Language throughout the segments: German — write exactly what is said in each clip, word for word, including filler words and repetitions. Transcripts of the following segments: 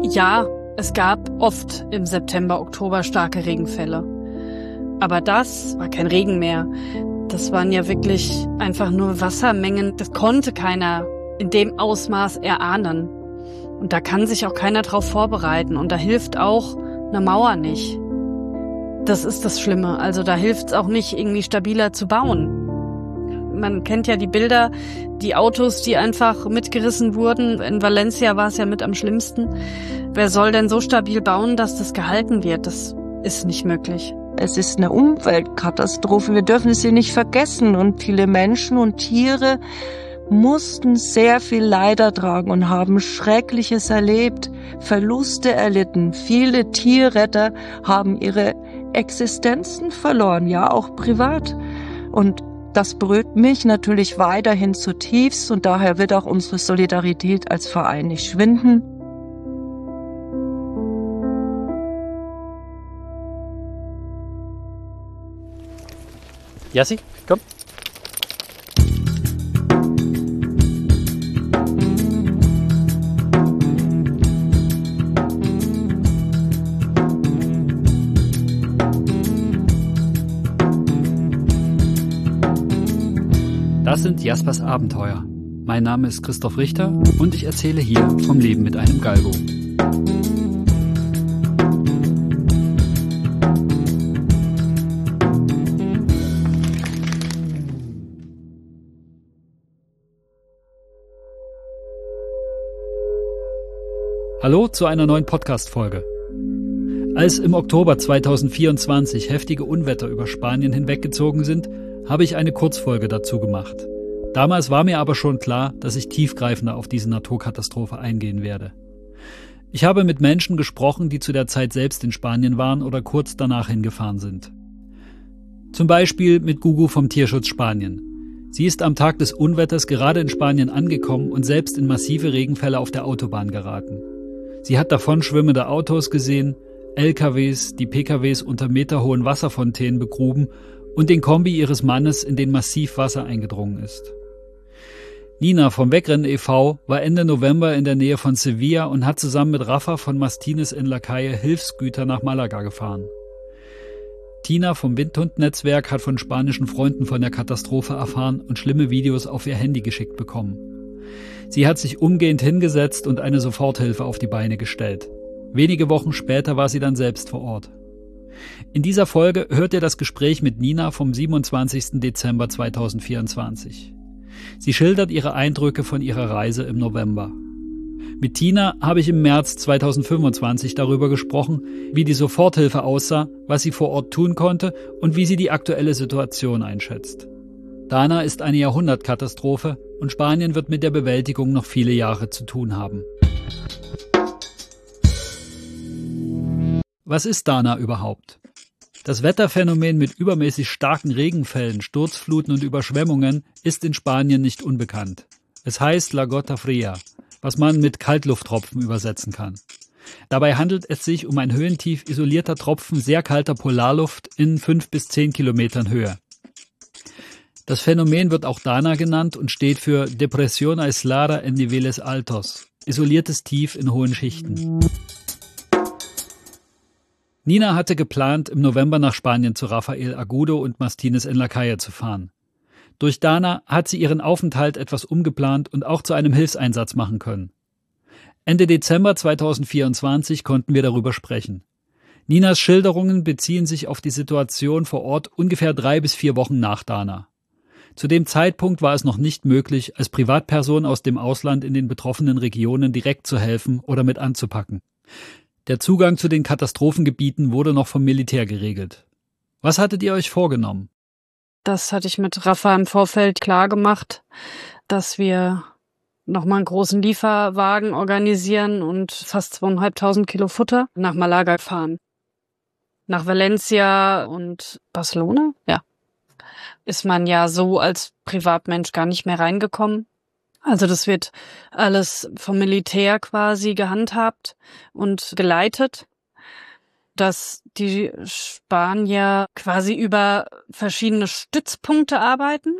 Ja, es gab oft im September, Oktober starke Regenfälle. Aber das war kein Regen mehr. Das waren ja wirklich einfach nur Wassermengen. Das konnte keiner in dem Ausmaß erahnen. Und da kann sich auch keiner drauf vorbereiten. Und da hilft auch eine Mauer nicht. Das ist das Schlimme. Also da hilft es auch nicht, irgendwie stabiler zu bauen. Man kennt ja die Bilder, die Autos, die einfach mitgerissen wurden. In Valencia war es ja mit am schlimmsten. Wer soll denn so stabil bauen, dass das gehalten wird? Das ist nicht möglich. Es ist eine Umweltkatastrophe. Wir dürfen sie nicht vergessen. Und viele Menschen und Tiere mussten sehr viel Leid ertragen und haben Schreckliches erlebt, Verluste erlitten. Viele Tierretter haben ihre Existenzen verloren, ja auch privat. Und das berührt mich natürlich weiterhin zutiefst und daher wird auch unsere Solidarität als Verein nicht schwinden. Jassi, komm. Das sind Jaspers Abenteuer. Mein Name ist Christoph Richter und ich erzähle hier vom Leben mit einem Galgo. Hallo zu einer neuen Podcast-Folge. Als im Oktober zweitausendvierundzwanzig heftige Unwetter über Spanien hinweggezogen sind, habe ich eine Kurzfolge dazu gemacht. Damals war mir aber schon klar, dass ich tiefgreifender auf diese Naturkatastrophe eingehen werde. Ich habe mit Menschen gesprochen, die zu der Zeit selbst in Spanien waren oder kurz danach hingefahren sind. Zum Beispiel mit Gugu vom Tierschutz Spanien. Sie ist am Tag des Unwetters gerade in Spanien angekommen und selbst in massive Regenfälle auf der Autobahn geraten. Sie hat davon schwimmende Autos gesehen, L K Ws, die P K Ws unter meterhohen Wasserfontänen begruben und den Kombi ihres Mannes, in den massiv Wasser eingedrungen ist. Nina vom Wegrennen e V war Ende November in der Nähe von Sevilla und hat zusammen mit Rafa von Mastines en la Calle Hilfsgüter nach Malaga gefahren. Tina vom Windhund-Netzwerk hat von spanischen Freunden von der Katastrophe erfahren und schlimme Videos auf ihr Handy geschickt bekommen. Sie hat sich umgehend hingesetzt und eine Soforthilfe auf die Beine gestellt. Wenige Wochen später war sie dann selbst vor Ort. In dieser Folge hört ihr das Gespräch mit Nina vom siebenundzwanzigsten Dezember zweitausendvierundzwanzig. Sie schildert ihre Eindrücke von ihrer Reise im November. Mit Tina habe ich im März zweitausendfünfundzwanzig darüber gesprochen, wie die Soforthilfe aussah, was sie vor Ort tun konnte und wie sie die aktuelle Situation einschätzt. Dana ist eine Jahrhundertkatastrophe und Spanien wird mit der Bewältigung noch viele Jahre zu tun haben. Was ist Dana überhaupt? Das Wetterphänomen mit übermäßig starken Regenfällen, Sturzfluten und Überschwemmungen ist in Spanien nicht unbekannt. Es heißt La Gota Fria, was man mit Kaltlufttropfen übersetzen kann. Dabei handelt es sich um ein höhentief isolierter Tropfen sehr kalter Polarluft in fünf bis zehn Kilometern Höhe. Das Phänomen wird auch Dana genannt und steht für Depresión aislada en niveles altos, isoliertes Tief in hohen Schichten. Nina hatte geplant, im November nach Spanien zu Rafael Agudo und Mastines en la Calle zu fahren. Durch Dana hat sie ihren Aufenthalt etwas umgeplant und auch zu einem Hilfseinsatz machen können. Ende Dezember zweitausendvierundzwanzig konnten wir darüber sprechen. Ninas Schilderungen beziehen sich auf die Situation vor Ort ungefähr drei bis vier Wochen nach Dana. Zu dem Zeitpunkt war es noch nicht möglich, als Privatperson aus dem Ausland in den betroffenen Regionen direkt zu helfen oder mit anzupacken. Der Zugang zu den Katastrophengebieten wurde noch vom Militär geregelt. Was hattet ihr euch vorgenommen? Das hatte ich mit Rafa im Vorfeld klar gemacht, dass wir nochmal einen großen Lieferwagen organisieren und fast zweieinhalbtausend Kilo Futter nach Malaga fahren. Nach Valencia und Barcelona, ja, ist man ja so als Privatmensch gar nicht mehr reingekommen. Also das wird alles vom Militär quasi gehandhabt und geleitet, dass die Spanier quasi über verschiedene Stützpunkte arbeiten.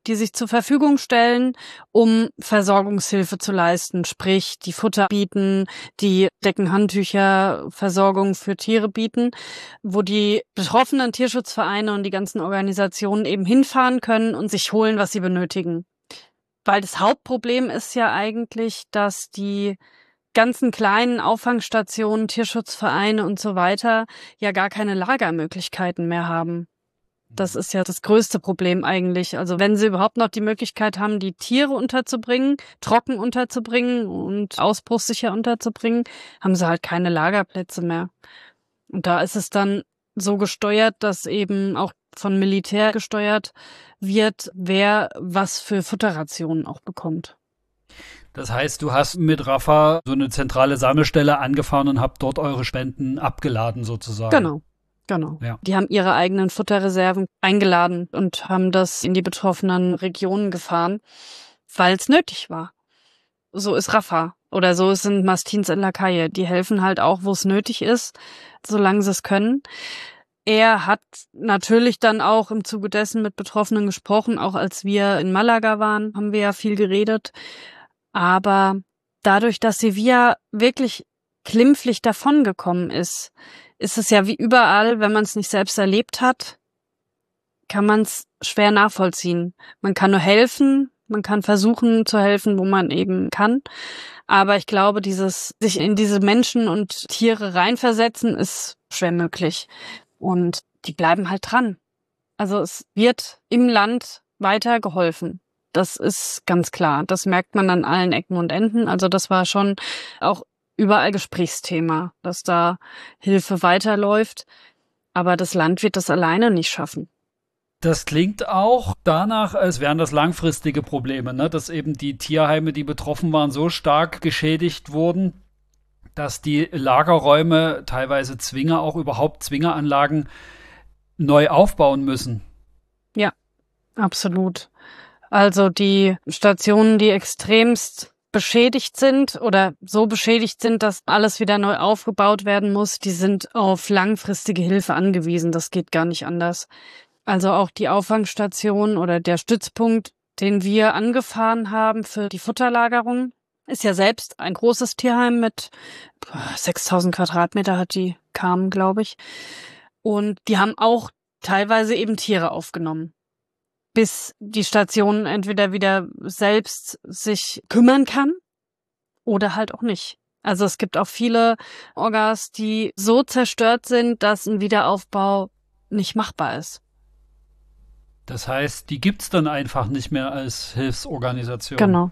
die sich zur Verfügung stellen, um Versorgungshilfe zu leisten, sprich die Futter bieten, die Deckenhandtücher, Versorgung für Tiere bieten, wo die betroffenen Tierschutzvereine und die ganzen Organisationen eben hinfahren können und sich holen, was sie benötigen. Weil das Hauptproblem ist ja eigentlich, dass die ganzen kleinen Auffangstationen, Tierschutzvereine und so weiter ja gar keine Lagermöglichkeiten mehr haben. Das ist ja das größte Problem eigentlich. Also wenn sie überhaupt noch die Möglichkeit haben, die Tiere unterzubringen, trocken unterzubringen und ausbruchssicher unterzubringen, haben sie halt keine Lagerplätze mehr. Und da ist es dann so gesteuert, dass eben auch von Militär gesteuert wird, wer was für Futterrationen auch bekommt. Das heißt, du hast mit Rafah so eine zentrale Sammelstelle angefahren und habt dort eure Spenden abgeladen sozusagen. Genau. Genau. Ja. Die haben ihre eigenen Futterreserven eingeladen und haben das in die betroffenen Regionen gefahren, weil es nötig war. So ist Rafah oder so sind Mastins in Lakaie. Die helfen halt auch, wo es nötig ist, solange sie es können. Er hat natürlich dann auch im Zuge dessen mit Betroffenen gesprochen, auch als wir in Malaga waren, haben wir ja viel geredet. Aber dadurch, dass Sevilla wirklich glimpflich davongekommen ist, ist es ja wie überall, wenn man es nicht selbst erlebt hat, kann man es schwer nachvollziehen. Man kann nur helfen, man kann versuchen zu helfen, wo man eben kann. Aber ich glaube, dieses sich in diese Menschen und Tiere reinversetzen, ist schwer möglich. Und die bleiben halt dran. Also es wird im Land weiter geholfen. Das ist ganz klar. Das merkt man an allen Ecken und Enden. Also das war schon auch überall Gesprächsthema, dass da Hilfe weiterläuft. Aber das Land wird das alleine nicht schaffen. Das klingt auch danach, als wären das langfristige Probleme, ne? Dass eben die Tierheime, die betroffen waren, so stark geschädigt wurden, dass die Lagerräume, teilweise Zwinger, auch überhaupt Zwingeranlagen neu aufbauen müssen. Ja, absolut. Also die Stationen, die extremst beschädigt sind oder so beschädigt sind, dass alles wieder neu aufgebaut werden muss, die sind auf langfristige Hilfe angewiesen. Das geht gar nicht anders. Also auch die Auffangstation oder der Stützpunkt, den wir angefahren haben für die Futterlagerung, ist ja selbst ein großes Tierheim mit sechstausend Quadratmeter hat die kamen, glaube ich. Und die haben auch teilweise eben Tiere aufgenommen, bis die Station entweder wieder selbst sich kümmern kann oder halt auch nicht. Also es gibt auch viele Orgas, die so zerstört sind, dass ein Wiederaufbau nicht machbar ist. Das heißt, die gibt's dann einfach nicht mehr als Hilfsorganisation. Genau.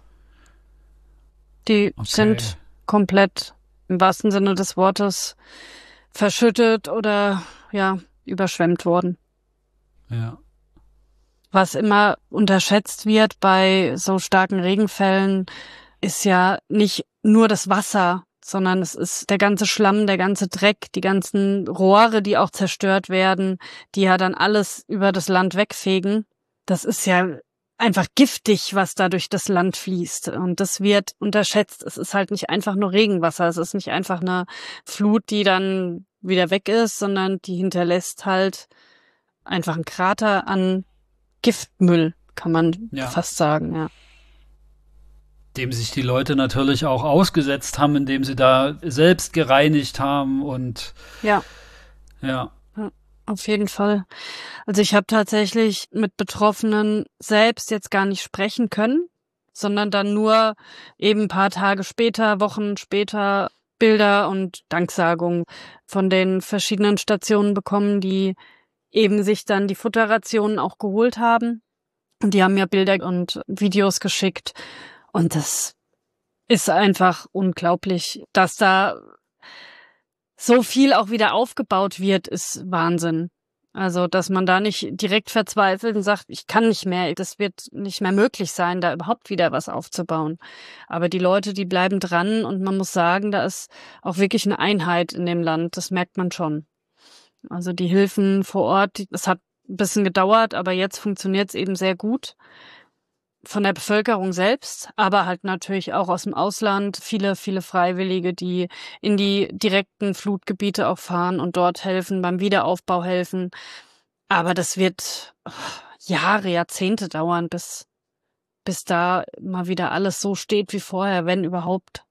Die Okay. sind komplett im wahrsten Sinne des Wortes verschüttet oder ja überschwemmt worden. Ja. Was immer unterschätzt wird bei so starken Regenfällen, ist ja nicht nur das Wasser, sondern es ist der ganze Schlamm, der ganze Dreck, die ganzen Rohre, die auch zerstört werden, die ja dann alles über das Land wegfegen. Das ist ja einfach giftig, was da durch das Land fließt. Und das wird unterschätzt. Es ist halt nicht einfach nur Regenwasser. Es ist nicht einfach eine Flut, die dann wieder weg ist, sondern die hinterlässt halt einfach einen Krater an Giftmüll, kann man Ja. fast sagen, ja. Dem sich die Leute natürlich auch ausgesetzt haben, indem sie da selbst gereinigt haben und Ja. ja. Auf jeden Fall. Also ich habe tatsächlich mit Betroffenen selbst jetzt gar nicht sprechen können, sondern dann nur eben ein paar Tage später, Wochen später Bilder und Danksagungen von den verschiedenen Stationen bekommen, die eben sich dann die Futterrationen auch geholt haben. Und die haben mir Bilder und Videos geschickt. Und das ist einfach unglaublich, dass da so viel auch wieder aufgebaut wird, ist Wahnsinn. Also, dass man da nicht direkt verzweifelt und sagt, ich kann nicht mehr, das wird nicht mehr möglich sein, da überhaupt wieder was aufzubauen. Aber die Leute, die bleiben dran und man muss sagen, da ist auch wirklich eine Einheit in dem Land, das merkt man schon. Also die Hilfen vor Ort, es hat ein bisschen gedauert, aber jetzt funktioniert es eben sehr gut. Von der Bevölkerung selbst, aber halt natürlich auch aus dem Ausland. Viele, viele Freiwillige, die in die direkten Flutgebiete auch fahren und dort helfen, beim Wiederaufbau helfen. Aber das wird Jahre, Jahrzehnte dauern, bis, bis da mal wieder alles so steht wie vorher, wenn überhaupt.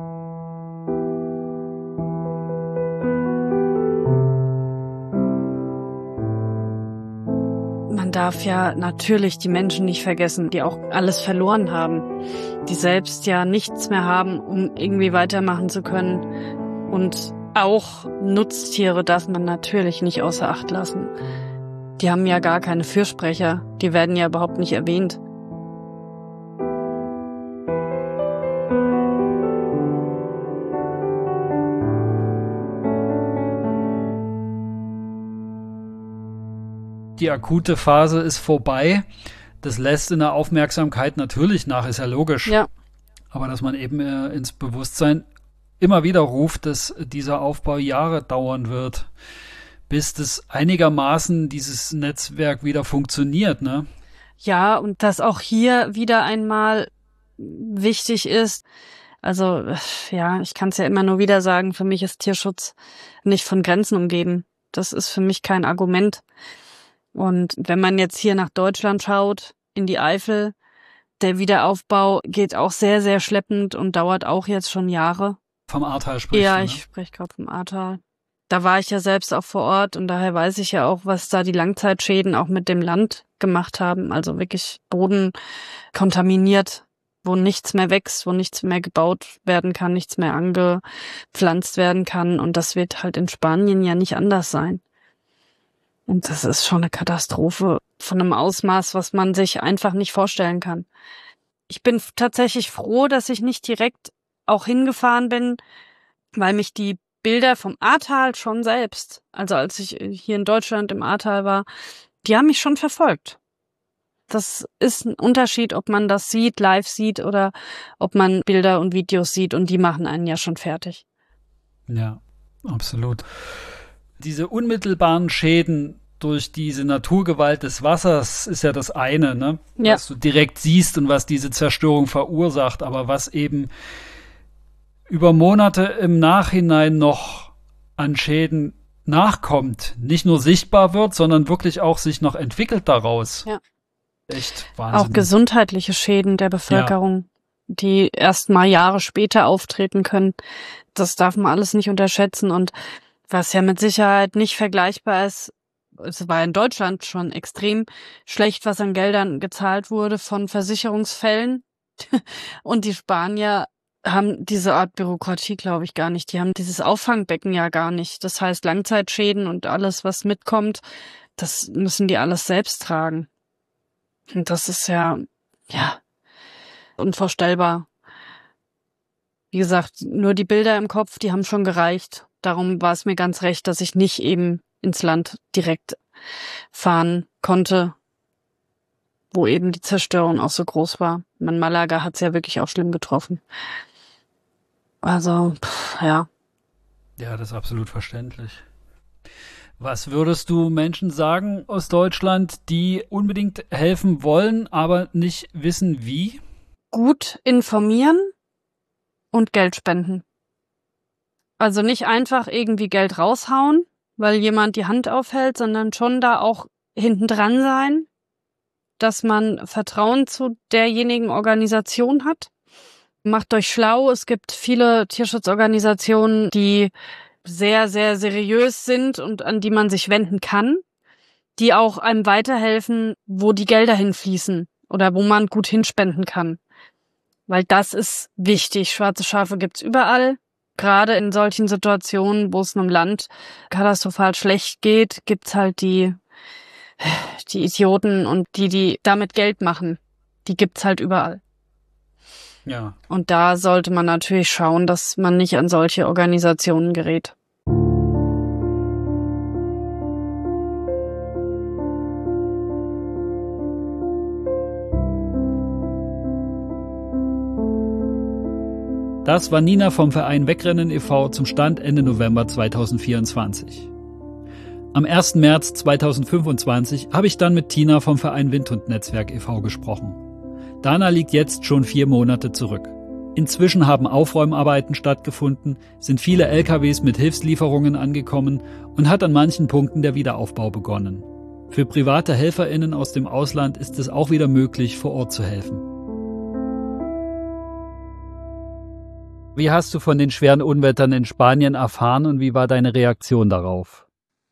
Man darf ja natürlich die Menschen nicht vergessen, die auch alles verloren haben, die selbst ja nichts mehr haben, um irgendwie weitermachen zu können. Und auch Nutztiere darf man natürlich nicht außer Acht lassen. Die haben ja gar keine Fürsprecher, die werden ja überhaupt nicht erwähnt. Die akute Phase ist vorbei. Das lässt in der Aufmerksamkeit natürlich nach, ist ja logisch. Ja. Aber dass man eben äh, ins Bewusstsein immer wieder ruft, dass dieser Aufbau Jahre dauern wird, bis das einigermaßen dieses Netzwerk wieder funktioniert, ne? Ja, und dass auch hier wieder einmal wichtig ist, also ja, ich kann es ja immer nur wieder sagen, für mich ist Tierschutz nicht von Grenzen umgeben. Das ist für mich kein Argument. Und wenn man jetzt hier nach Deutschland schaut, in die Eifel, der Wiederaufbau geht auch sehr, sehr schleppend und dauert auch jetzt schon Jahre. Vom Ahrtal sprichst ja, du, ne? Ich spreche gerade vom Ahrtal. Da war ich ja selbst auch vor Ort und daher weiß ich ja auch, was da die Langzeitschäden auch mit dem Land gemacht haben. Also wirklich Boden kontaminiert, wo nichts mehr wächst, wo nichts mehr gebaut werden kann, nichts mehr angepflanzt werden kann. Und das wird halt in Spanien ja nicht anders sein. Und das ist schon eine Katastrophe von einem Ausmaß, was man sich einfach nicht vorstellen kann. Ich bin tatsächlich froh, dass ich nicht direkt auch hingefahren bin, weil mich die Bilder vom Ahrtal schon selbst, also als ich hier in Deutschland im Ahrtal war, die haben mich schon verfolgt. Das ist ein Unterschied, ob man das sieht, live sieht oder ob man Bilder und Videos sieht und die machen einen ja schon fertig. Ja, absolut. Diese unmittelbaren Schäden durch diese Naturgewalt des Wassers ist ja das eine, ne? Ja. Was du direkt siehst und was diese Zerstörung verursacht, aber was eben über Monate im Nachhinein noch an Schäden nachkommt, nicht nur sichtbar wird, sondern wirklich auch sich noch entwickelt daraus. Ja. Echt Wahnsinn. Auch gesundheitliche Schäden der Bevölkerung, ja, die erst mal Jahre später auftreten können. Das darf man alles nicht unterschätzen und was ja mit Sicherheit nicht vergleichbar ist, es war in Deutschland schon extrem schlecht, was an Geldern gezahlt wurde von Versicherungsfällen. Und die Spanier haben diese Art Bürokratie, glaube ich, gar nicht. Die haben dieses Auffangbecken ja gar nicht. Das heißt, Langzeitschäden und alles, was mitkommt, das müssen die alles selbst tragen. Und das ist ja, ja, unvorstellbar. Wie gesagt, nur die Bilder im Kopf, die haben schon gereicht. Darum war es mir ganz recht, dass ich nicht eben ins Land direkt fahren konnte, wo eben die Zerstörung auch so groß war. In Malaga hat es ja wirklich auch schlimm getroffen. Also, pff, ja. Ja, das ist absolut verständlich. Was würdest du Menschen sagen aus Deutschland, die unbedingt helfen wollen, aber nicht wissen wie? Gut informieren und Geld spenden. Also nicht einfach irgendwie Geld raushauen, weil jemand die Hand aufhält, sondern schon da auch hinten dran sein, dass man Vertrauen zu derjenigen Organisation hat. Macht euch schlau. Es gibt viele Tierschutzorganisationen, die sehr, sehr seriös sind und an die man sich wenden kann, die auch einem weiterhelfen, wo die Gelder hinfließen oder wo man gut hinspenden kann. Weil das ist wichtig. Schwarze Schafe gibt's überall. Gerade in solchen Situationen, wo es einem Land katastrophal schlecht geht, gibt's halt die, die Idioten und die, die damit Geld machen. Die gibt's halt überall. Ja. Und da sollte man natürlich schauen, dass man nicht an solche Organisationen gerät. Das war Nina vom Verein Wegrennen e V zum Stand Ende November zweitausendvierundzwanzig. Am ersten März zweitausendfünfundzwanzig habe ich dann mit Tina vom Verein Windhund-Netzwerk e V gesprochen. Dana liegt jetzt schon vier Monate zurück. Inzwischen haben Aufräumarbeiten stattgefunden, sind viele L K Ws mit Hilfslieferungen angekommen und hat an manchen Punkten der Wiederaufbau begonnen. Für private HelferInnen aus dem Ausland ist es auch wieder möglich, vor Ort zu helfen. Wie hast du von den schweren Unwettern in Spanien erfahren und wie war deine Reaktion darauf?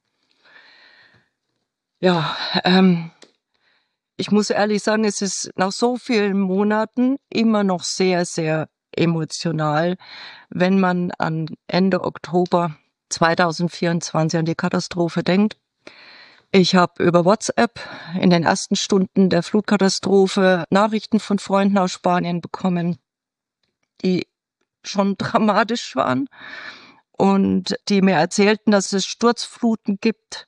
Ja, ähm, ich muss ehrlich sagen, es ist nach so vielen Monaten immer noch sehr, sehr emotional, wenn man an Ende Oktober zweitausendvierundzwanzig an die Katastrophe denkt. Ich habe über WhatsApp in den ersten Stunden der Flutkatastrophe Nachrichten von Freunden aus Spanien bekommen, die schon dramatisch waren und die mir erzählten, dass es Sturzfluten gibt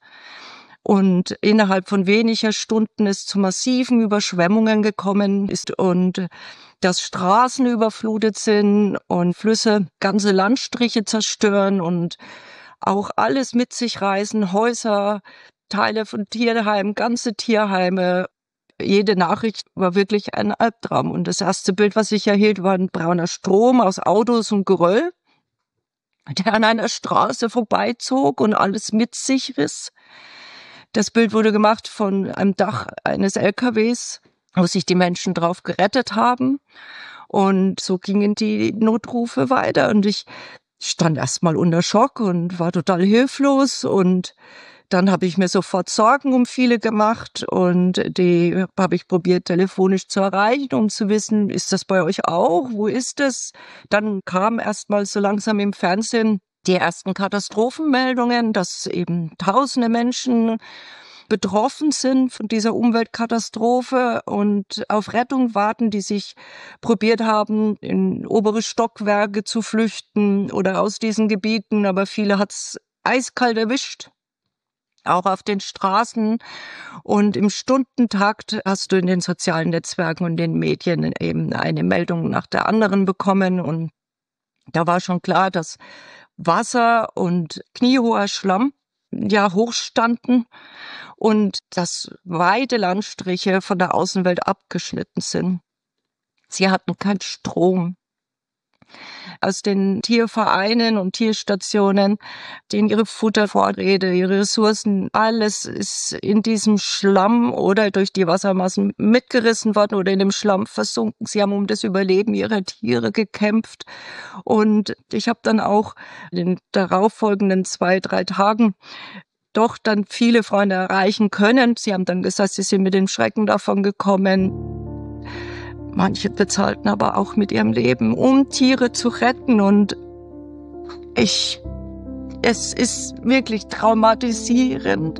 und innerhalb von weniger Stunden es zu massiven Überschwemmungen gekommen ist und dass Straßen überflutet sind und Flüsse ganze Landstriche zerstören und auch alles mit sich reißen, Häuser, Teile von Tierheimen, ganze Tierheime. Jede Nachricht war wirklich ein Albtraum. Und das erste Bild, was ich erhielt, war ein brauner Strom aus Autos und Geröll, der an einer Straße vorbeizog und alles mit sich riss. Das Bild wurde gemacht von einem Dach eines L K Ws, wo sich die Menschen drauf gerettet haben. Und so gingen die Notrufe weiter. Und ich stand erstmal unter Schock und war total hilflos und dann habe ich mir sofort Sorgen um viele gemacht und die habe ich probiert telefonisch zu erreichen, um zu wissen, ist das bei euch auch? Wo ist das? Dann kam erst mal so langsam im Fernsehen die ersten Katastrophenmeldungen, dass eben tausende Menschen betroffen sind von dieser Umweltkatastrophe und auf Rettung warten, die sich probiert haben, in obere Stockwerke zu flüchten oder aus diesen Gebieten, aber viele hat's eiskalt erwischt. Auch auf den Straßen und im Stundentakt hast du in den sozialen Netzwerken und den Medien eben eine Meldung nach der anderen bekommen und da war schon klar, dass Wasser und kniehoher Schlamm ja hochstanden und dass weite Landstriche von der Außenwelt abgeschnitten sind. Sie hatten keinen Strom. Aus den Tiervereinen und Tierstationen, denen ihre Futtervorräte, ihre Ressourcen, alles ist in diesem Schlamm oder durch die Wassermassen mitgerissen worden oder in dem Schlamm versunken. Sie haben um das Überleben ihrer Tiere gekämpft. Und ich habe dann auch in den darauffolgenden zwei, drei Tagen doch dann viele Freunde erreichen können. Sie haben dann gesagt, sie sind mit dem Schrecken davon gekommen. Manche bezahlten aber auch mit ihrem Leben, um Tiere zu retten. Und ich, es ist wirklich traumatisierend.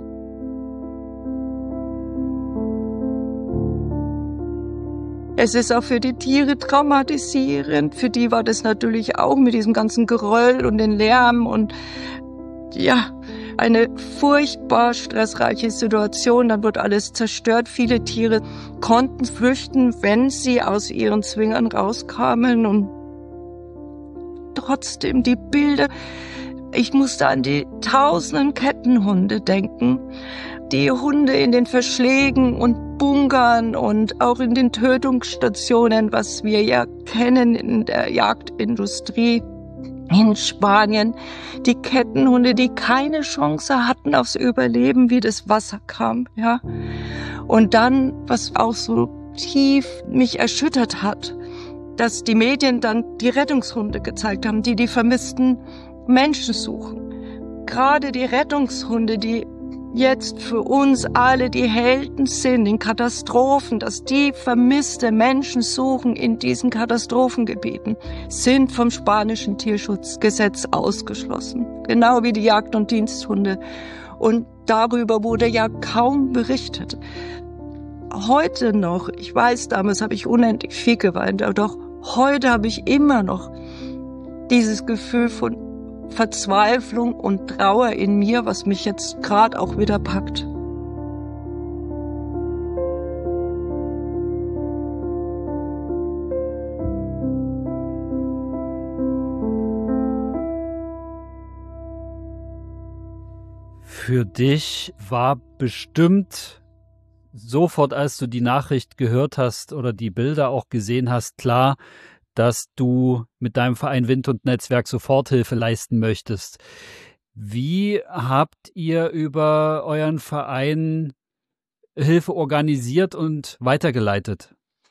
Es ist auch für die Tiere traumatisierend. Für die war das natürlich auch mit diesem ganzen Geröll und den Lärm und ja, eine furchtbar stressreiche Situation. Dann wird alles zerstört. Viele Tiere konnten flüchten, wenn sie aus ihren Zwingern rauskamen. Und trotzdem die Bilder. Ich musste an die tausenden Kettenhunde denken. Die Hunde in den Verschlägen und Bunkern und auch in den Tötungsstationen, was wir ja kennen in der Jagdindustrie. In Spanien, die Kettenhunde, die keine Chance hatten aufs Überleben, wie das Wasser kam, ja. Und dann, was auch so tief mich erschüttert hat, dass die Medien dann die Rettungshunde gezeigt haben, die die vermissten Menschen suchen. Gerade die Rettungshunde, die jetzt für uns alle die Helden sind in Katastrophen, dass die vermisste Menschen suchen in diesen Katastrophengebieten, sind vom spanischen Tierschutzgesetz ausgeschlossen. Genau wie die Jagd- und Diensthunde. Und darüber wurde ja kaum berichtet. Heute noch, ich weiß, damals habe ich unendlich viel geweint, aber doch heute habe ich immer noch dieses Gefühl von Verzweiflung und Trauer in mir, was mich jetzt gerade auch wieder packt. Für dich war bestimmt sofort, als du die Nachricht gehört hast oder die Bilder auch gesehen hast, klar, dass du mit deinem Verein Wind und Netzwerk Soforthilfe leisten möchtest. Wie habt ihr über euren Verein Hilfe organisiert und weitergeleitet?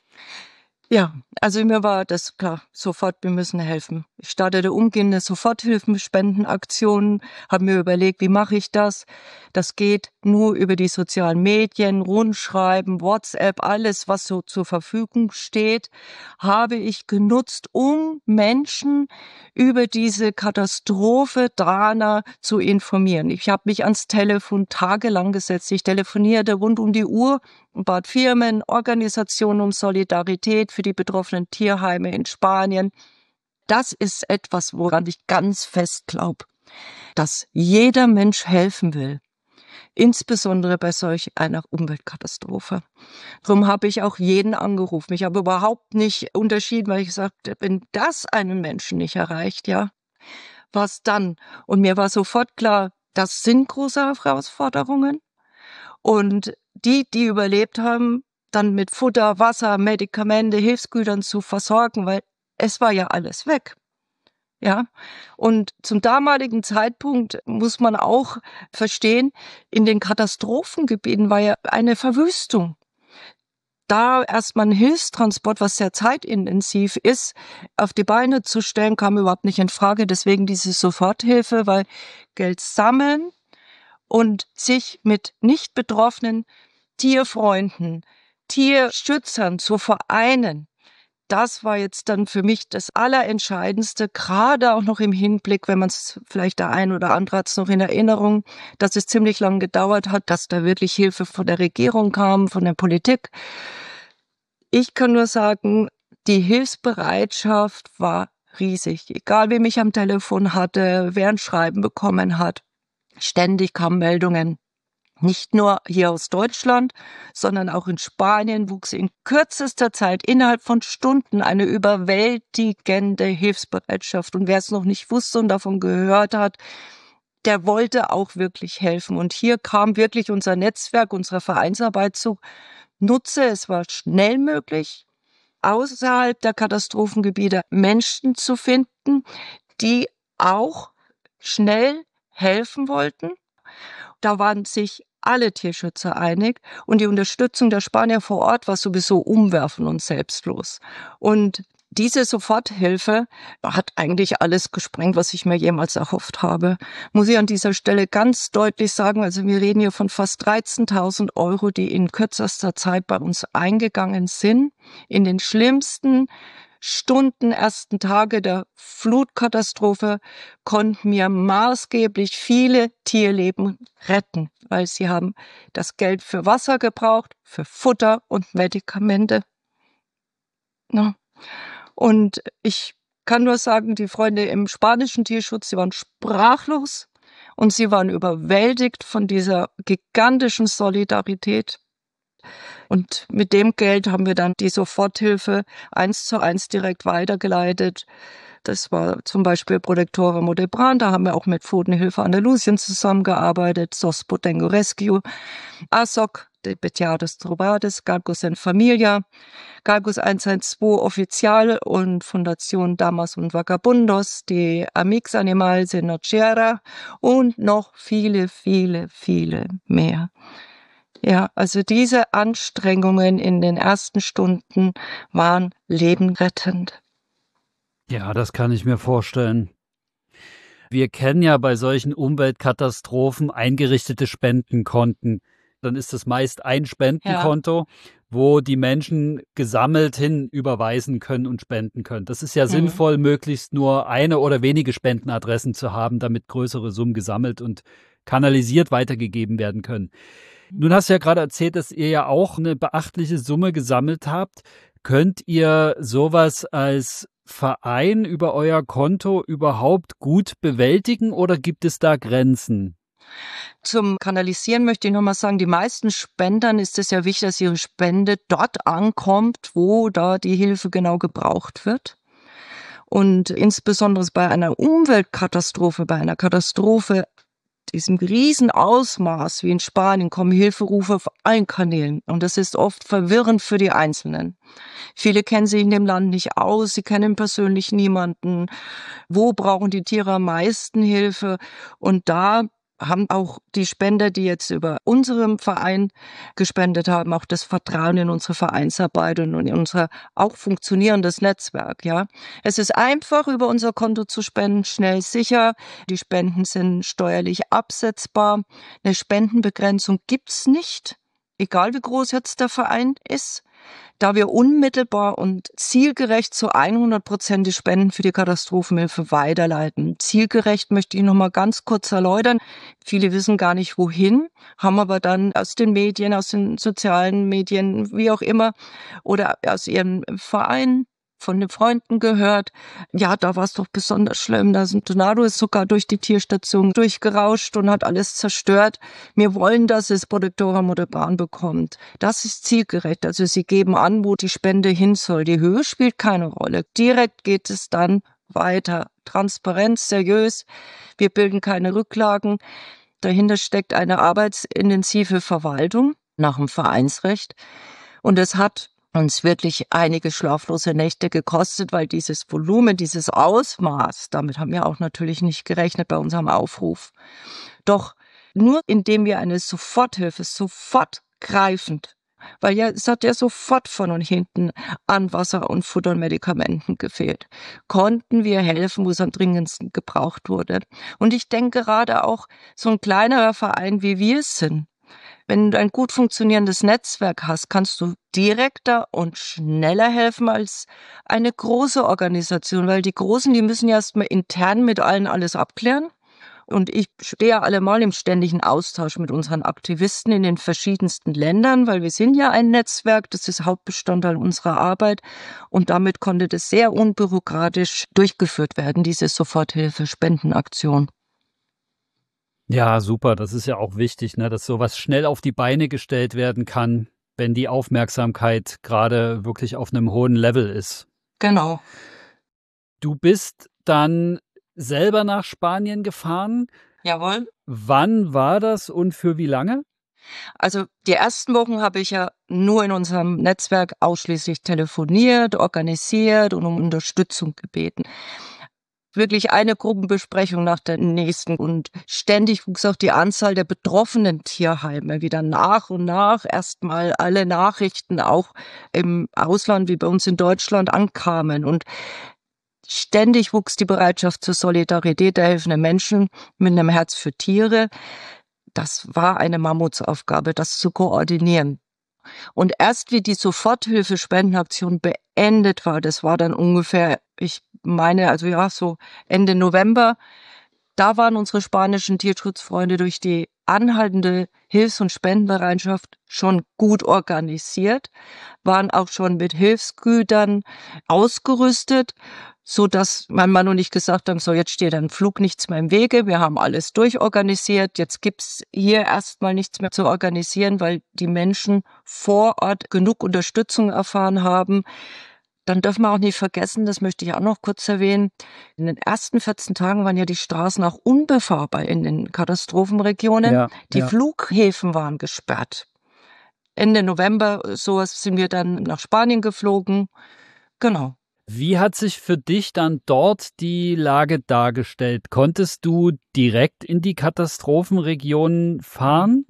Ja, also mir war das klar, sofort, wir müssen helfen. Ich startete umgehende Soforthilfenspendenaktionen, habe mir überlegt, wie mache ich das? Das geht nur über die sozialen Medien, Rundschreiben, WhatsApp, alles, was so zur Verfügung steht, habe ich genutzt, um Menschen über diese Katastrophe Drana zu informieren. Ich habe mich ans Telefon tagelang gesetzt. Ich telefonierte rund um die Uhr und bat Firmen, Organisationen um Solidarität für die betroffenen Tierheime in Spanien. Das ist etwas, woran ich ganz fest glaube, dass jeder Mensch helfen will, insbesondere bei solch einer Umweltkatastrophe. Darum habe ich auch jeden angerufen. Ich habe überhaupt nicht unterschieden, weil ich sagte, wenn das einen Menschen nicht erreicht, ja, was dann? Und mir war sofort klar, das sind große Herausforderungen. Und die, die überlebt haben, dann mit Futter, Wasser, Medikamente, Hilfsgütern zu versorgen, weil es war ja alles weg. Ja, und zum damaligen Zeitpunkt muss man auch verstehen, in den Katastrophengebieten war ja eine Verwüstung. Da erstmal einen Hilfstransport, was sehr zeitintensiv ist, auf die Beine zu stellen, kam überhaupt nicht in Frage. Deswegen diese Soforthilfe, weil Geld sammeln und sich mit nicht betroffenen Tierfreunden, Tierschützern zu vereinen, das war jetzt dann für mich das Allerentscheidendste, gerade auch noch im Hinblick, wenn man es vielleicht der ein oder andere hat es noch in Erinnerung, dass es ziemlich lange gedauert hat, dass da wirklich Hilfe von der Regierung kam, von der Politik. Ich kann nur sagen, die Hilfsbereitschaft war riesig. Egal, wer mich am Telefon hatte, wer ein Schreiben bekommen hat. Ständig kamen Meldungen. Nicht nur hier aus Deutschland, sondern auch in Spanien wuchs in kürzester Zeit innerhalb von Stunden eine überwältigende Hilfsbereitschaft. Und wer es noch nicht wusste und davon gehört hat, der wollte auch wirklich helfen. Und hier kam wirklich unser Netzwerk, unsere Vereinsarbeit zu Nutze. Es war schnell möglich, außerhalb der Katastrophengebiete Menschen zu finden, die auch schnell helfen wollten. Da waren sich alle Tierschützer einig und die Unterstützung der Spanier vor Ort war sowieso umwerfend und selbstlos. Und diese Soforthilfe hat eigentlich alles gesprengt, was ich mir jemals erhofft habe. Muss ich an dieser Stelle ganz deutlich sagen, also wir reden hier von fast dreizehntausend Euro, die in kürzester Zeit bei uns eingegangen sind. In den schlimmsten Stunden, ersten Tage der Flutkatastrophe konnten wir maßgeblich viele Tierleben retten, weil sie haben das Geld für Wasser gebraucht, für Futter und Medikamente. Ja. Und ich kann nur sagen, die Freunde im spanischen Tierschutz, sie waren sprachlos und sie waren überwältigt von dieser gigantischen Solidarität. Und mit dem Geld haben wir dann die Soforthilfe eins zu eins direkt weitergeleitet. Das war zum Beispiel Protectora Modebran, da haben wir auch mit Pfotenhilfe Andalusien zusammengearbeitet, S O S Potengo Rescue, A S O C, de Betiados Trobades, Galgos en Familia, Galgos eins eins zwei Official und Fundación Damas und Vagabundos, die Amigos Animals en Nochera und noch viele, viele, viele mehr. Ja, also diese Anstrengungen in den ersten Stunden waren lebenrettend. Ja, das kann ich mir vorstellen. Wir kennen ja bei solchen Umweltkatastrophen eingerichtete Spendenkonten. Dann ist es meist ein Spendenkonto, ja, wo die Menschen gesammelt hin überweisen können und spenden können. Das ist ja mhm. sinnvoll, möglichst nur eine oder wenige Spendenadressen zu haben, damit größere Summen gesammelt und kanalisiert weitergegeben werden können. Nun hast du ja gerade erzählt, dass ihr ja auch eine beachtliche Summe gesammelt habt. Könnt ihr sowas als Verein über euer Konto überhaupt gut bewältigen oder gibt es da Grenzen? Zum Kanalisieren möchte ich nochmal sagen, die meisten Spendern ist es ja wichtig, dass ihre Spende dort ankommt, wo da die Hilfe genau gebraucht wird. Und insbesondere bei einer Umweltkatastrophe, bei einer Katastrophe diesem Riesenausmaß wie in Spanien kommen Hilferufe auf allen Kanälen. Und das ist oft verwirrend für die Einzelnen. Viele kennen sich in dem Land nicht aus, sie kennen persönlich niemanden. Wo brauchen die Tiere am meisten Hilfe? Und da haben auch die Spender, die jetzt über unseren Verein gespendet haben, auch das Vertrauen in unsere Vereinsarbeit und in unser auch funktionierendes Netzwerk, ja. Es ist einfach, über unser Konto zu spenden, schnell, sicher. Die Spenden sind steuerlich absetzbar. Eine Spendenbegrenzung gibt's nicht, egal wie groß jetzt der Verein ist, da wir unmittelbar und zielgerecht zu hundert Prozent die Spenden für die Katastrophenhilfe weiterleiten. Zielgerecht möchte ich noch mal ganz kurz erläutern. Viele wissen gar nicht, wohin, haben aber dann aus den Medien, aus den sozialen Medien, wie auch immer, oder aus ihrem Verein, von den Freunden gehört, ja, da war es doch besonders schlimm, da ist ein Tornado ist sogar durch die Tierstation durchgerauscht und hat alles zerstört. Wir wollen, dass es Protektora Modebahn bekommt. Das ist zielgerecht, also sie geben an, wo die Spende hin soll. Die Höhe spielt keine Rolle. Direkt geht es dann weiter. Transparenz, seriös, wir bilden keine Rücklagen. Dahinter steckt eine arbeitsintensive Verwaltung nach dem Vereinsrecht und es hat uns wirklich einige schlaflose Nächte gekostet, weil dieses Volumen, dieses Ausmaß, damit haben wir auch natürlich nicht gerechnet bei unserem Aufruf. Doch nur indem wir eine Soforthilfe, sofort greifend, weil ja, es hat ja sofort von und hinten an Wasser und Futter und Medikamenten gefehlt, konnten wir helfen, wo es am dringendsten gebraucht wurde. Und ich denke gerade auch so ein kleinerer Verein, wie wir es sind, wenn du ein gut funktionierendes Netzwerk hast, kannst du direkter und schneller helfen als eine große Organisation, weil die Großen, die müssen ja erstmal intern mit allen alles abklären. Und ich stehe ja allemal im ständigen Austausch mit unseren Aktivisten in den verschiedensten Ländern, weil wir sind ja ein Netzwerk, das ist Hauptbestandteil unserer Arbeit. Und damit konnte das sehr unbürokratisch durchgeführt werden, diese Soforthilfe-Spendenaktion. Ja, super. Das ist ja auch wichtig, ne, dass sowas schnell auf die Beine gestellt werden kann, wenn die Aufmerksamkeit gerade wirklich auf einem hohen Level ist. Genau. Du bist dann selber nach Spanien gefahren. Jawohl. Wann war das und für wie lange? Also die ersten Wochen habe ich ja nur in unserem Netzwerk ausschließlich telefoniert, organisiert und um Unterstützung gebeten. Wirklich eine Gruppenbesprechung nach der nächsten und ständig wuchs auch die Anzahl der betroffenen Tierheime wieder nach und nach. Erstmal alle Nachrichten auch im Ausland wie bei uns in Deutschland ankamen und ständig wuchs die Bereitschaft zur Solidarität der helfenden Menschen mit einem Herz für Tiere. Das war eine Mammutsaufgabe, das zu koordinieren. Und erst wie die Soforthilfe-Spendenaktion beendet war, das war dann ungefähr, ich meine, also ja, so Ende November, da waren unsere spanischen Tierschutzfreunde durch die anhaltende Hilfs- und Spendenbereitschaft schon gut organisiert, waren auch schon mit Hilfsgütern ausgerüstet, so dass mein Mann und ich gesagt haben, so jetzt steht ein Flug nichts mehr im Wege, wir haben alles durchorganisiert, jetzt gibt's hier erstmal nichts mehr zu organisieren, weil die Menschen vor Ort genug Unterstützung erfahren haben. Dann dürfen wir auch nicht vergessen, das möchte ich auch noch kurz erwähnen, in den ersten vierzehn Tagen waren ja die Straßen auch unbefahrbar in den Katastrophenregionen. Ja, die ja. Flughäfen waren gesperrt. Ende November, sowas, sind wir dann nach Spanien geflogen. Genau. Wie hat sich für dich dann dort die Lage dargestellt? Konntest du direkt in die Katastrophenregionen fahren?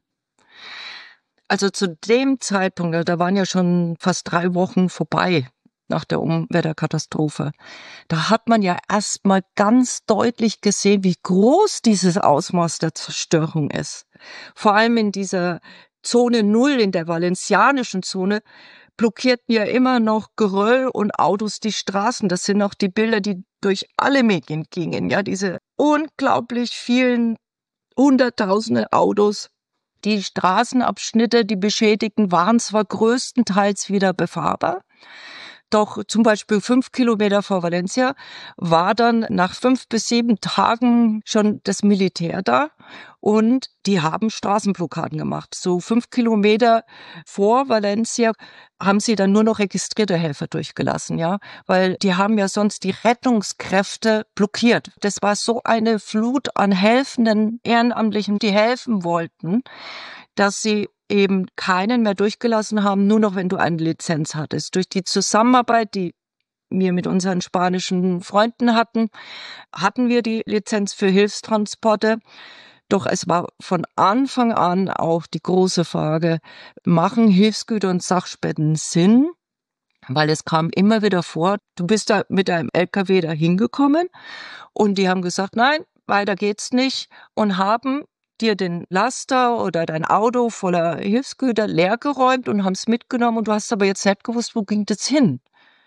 Also zu dem Zeitpunkt, da waren ja schon fast drei Wochen vorbei nach der Unwetterkatastrophe. Da hat man ja erstmal ganz deutlich gesehen, wie groß dieses Ausmaß der Zerstörung ist. Vor allem in dieser Zone Null, in der valencianischen Zone, blockierten ja immer noch Geröll und Autos die Straßen. Das sind auch die Bilder, die durch alle Medien gingen. Ja, diese unglaublich vielen Hunderttausende Autos. Die Straßenabschnitte, die beschädigten, waren zwar größtenteils wieder befahrbar, doch zum Beispiel fünf Kilometer vor Valencia war dann nach fünf bis sieben Tagen schon das Militär da und die haben Straßenblockaden gemacht. So fünf Kilometer vor Valencia haben sie dann nur noch registrierte Helfer durchgelassen, ja, weil die haben ja sonst die Rettungskräfte blockiert. Das war so eine Flut an helfenden Ehrenamtlichen, die helfen wollten, dass sie eben keinen mehr durchgelassen haben, nur noch wenn du eine Lizenz hattest. Durch die Zusammenarbeit, die wir mit unseren spanischen Freunden hatten, hatten wir die Lizenz für Hilfstransporte. Doch es war von Anfang an auch die große Frage, machen Hilfsgüter und Sachspenden Sinn? Weil es kam immer wieder vor, du bist da mit einem L K W da hingekommen und die haben gesagt, nein, weiter geht's nicht und haben dir den Laster oder dein Auto voller Hilfsgüter leergeräumt und haben es mitgenommen und du hast aber jetzt nicht gewusst, wo ging das hin?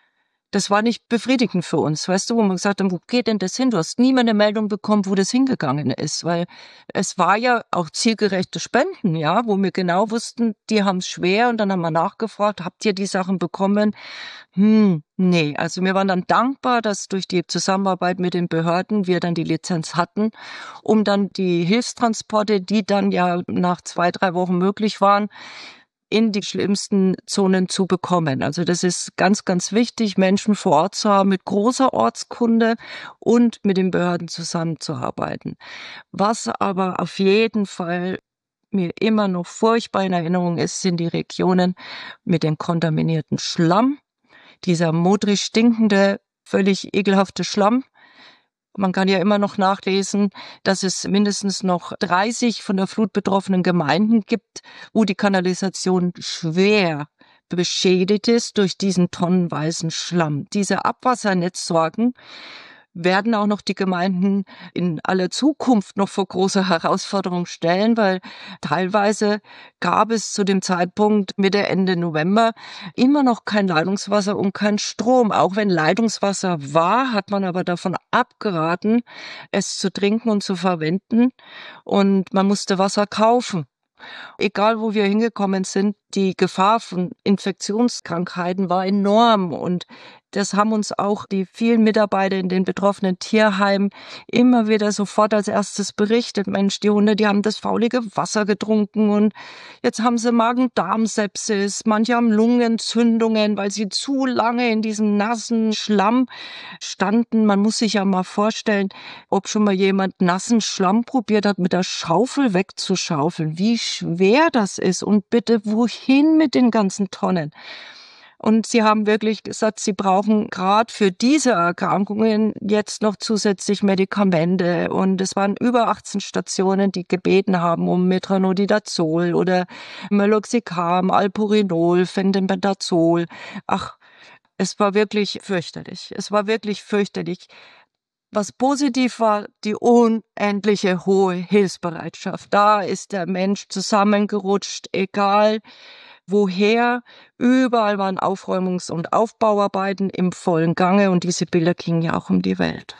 Das war nicht befriedigend für uns, weißt du, wo man gesagt hat, wo geht denn das hin? Du hast nie mehr eine Meldung bekommen, wo das hingegangen ist, weil es war ja auch zielgerechte Spenden, ja, wo wir genau wussten, die haben es schwer und dann haben wir nachgefragt, habt ihr die Sachen bekommen? Hm, nee, also wir waren dann dankbar, dass durch die Zusammenarbeit mit den Behörden wir dann die Lizenz hatten, um dann die Hilfstransporte, die dann ja nach zwei, drei Wochen möglich waren, in die schlimmsten Zonen zu bekommen. Also das ist ganz, ganz wichtig, Menschen vor Ort zu haben mit großer Ortskunde und mit den Behörden zusammenzuarbeiten. Was aber auf jeden Fall mir immer noch furchtbar in Erinnerung ist, sind die Regionen mit dem kontaminierten Schlamm, dieser modrig stinkende, völlig ekelhafte Schlamm. Man kann ja immer noch nachlesen, dass es mindestens noch dreißig von der Flut betroffenen Gemeinden gibt, wo die Kanalisation schwer beschädigt ist durch diesen tonnenweisen Schlamm. Diese Abwassernetzsorgen werden auch noch die Gemeinden in aller Zukunft noch vor große Herausforderungen stellen, weil teilweise gab es zu dem Zeitpunkt Mitte, Ende November immer noch kein Leitungswasser und kein Strom. Auch wenn Leitungswasser war, hat man aber davon abgeraten, es zu trinken und zu verwenden und man musste Wasser kaufen. Egal, wo wir hingekommen sind, die Gefahr von Infektionskrankheiten war enorm und das haben uns auch die vielen Mitarbeiter in den betroffenen Tierheimen immer wieder sofort als erstes berichtet. Mensch, die Hunde, die haben das faulige Wasser getrunken und jetzt haben sie Magen-Darm-Sepsis, manche haben Lungenentzündungen, weil sie zu lange in diesem nassen Schlamm standen. Man muss sich ja mal vorstellen, ob schon mal jemand nassen Schlamm probiert hat, mit der Schaufel wegzuschaufeln, wie schwer das ist und bitte wohin mit den ganzen Tonnen. Und sie haben wirklich gesagt, sie brauchen gerade für diese Erkrankungen jetzt noch zusätzlich Medikamente. Und es waren über achtzehn Stationen, die gebeten haben um Metronidazol oder Meloxicam, Alpurinol, Fenbendazol. Ach, es war wirklich fürchterlich. Es war wirklich fürchterlich. Was positiv war, die unendliche hohe Hilfsbereitschaft. Da ist der Mensch zusammengerutscht, egal woher. Überall waren Aufräumungs- und Aufbauarbeiten im vollen Gange und diese Bilder gingen ja auch um die Welt.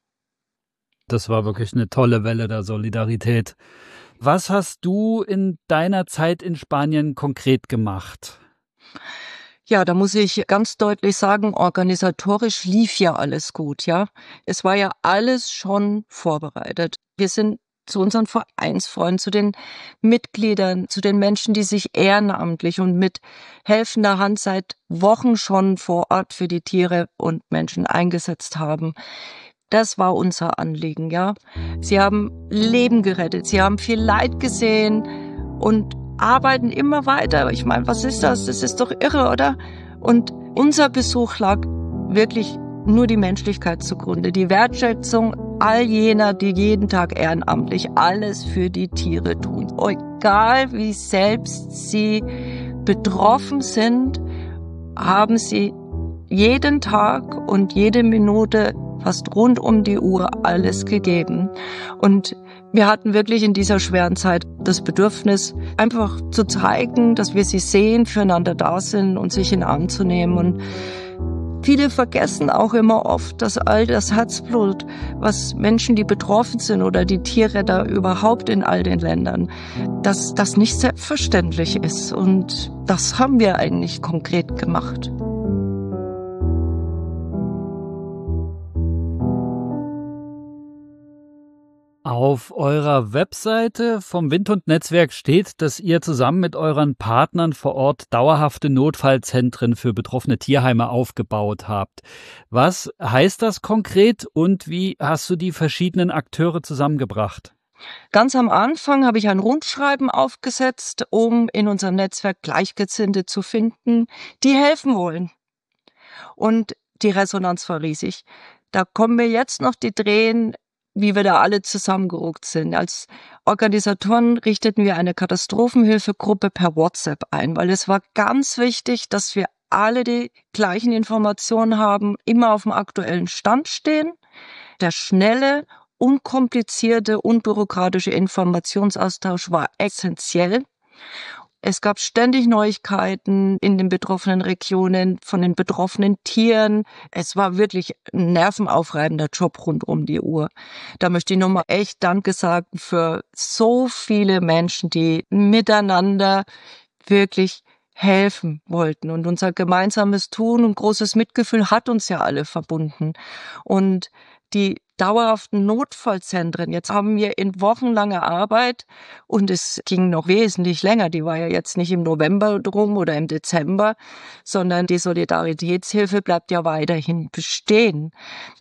Das war wirklich eine tolle Welle der Solidarität. Was hast du in deiner Zeit in Spanien konkret gemacht? Ja, da muss ich ganz deutlich sagen, organisatorisch lief ja alles gut, ja. Es war ja alles schon vorbereitet. Wir sind zu unseren Vereinsfreunden, zu den Mitgliedern, zu den Menschen, die sich ehrenamtlich und mit helfender Hand seit Wochen schon vor Ort für die Tiere und Menschen eingesetzt haben. Das war unser Anliegen, ja. Sie haben Leben gerettet, sie haben viel Leid gesehen und arbeiten immer weiter. Ich meine, was ist das? Das ist doch irre, oder? Und unser Besuch lag wirklich nur die Menschlichkeit zugrunde, die Wertschätzung all jener, die jeden Tag ehrenamtlich alles für die Tiere tun. Egal wie selbst sie betroffen sind, haben sie jeden Tag und jede Minute fast rund um die Uhr alles gegeben. Und wir hatten wirklich in dieser schweren Zeit das Bedürfnis, einfach zu zeigen, dass wir sie sehen, füreinander da sind und sich in den Arm zu nehmen. Und viele vergessen auch immer oft, dass all das Herzblut, was Menschen, die betroffen sind oder die Tierretter überhaupt in all den Ländern, dass das nicht selbstverständlich ist. Und das haben wir eigentlich konkret gemacht. Auf eurer Webseite vom Windhund-Netzwerk steht, dass ihr zusammen mit euren Partnern vor Ort dauerhafte Notfallzentren für betroffene Tierheime aufgebaut habt. Was heißt das konkret und wie hast du die verschiedenen Akteure zusammengebracht? Ganz am Anfang habe ich ein Rundschreiben aufgesetzt, um in unserem Netzwerk Gleichgesinnte zu finden, die helfen wollen. Und die Resonanz war riesig. Da kommen mir jetzt noch die Tränen, wie wir da alle zusammengerückt sind. Als Organisatoren richteten wir eine Katastrophenhilfegruppe per WhatsApp ein, weil es war ganz wichtig, dass wir alle die gleichen Informationen haben, immer auf dem aktuellen Stand stehen. Der schnelle, unkomplizierte, unbürokratische Informationsaustausch war essentiell. Es gab ständig Neuigkeiten in den betroffenen Regionen, von den betroffenen Tieren. Es war wirklich ein nervenaufreibender Job rund um die Uhr. Da möchte ich nochmal echt Danke sagen für so viele Menschen, die miteinander wirklich helfen wollten. Und unser gemeinsames Tun und großes Mitgefühl hat uns ja alle verbunden. Und die dauerhaften Notfallzentren, jetzt haben wir in wochenlanger Arbeit, und es ging noch wesentlich länger, die war ja jetzt nicht im November drum oder im Dezember, sondern die Solidaritätshilfe bleibt ja weiterhin bestehen.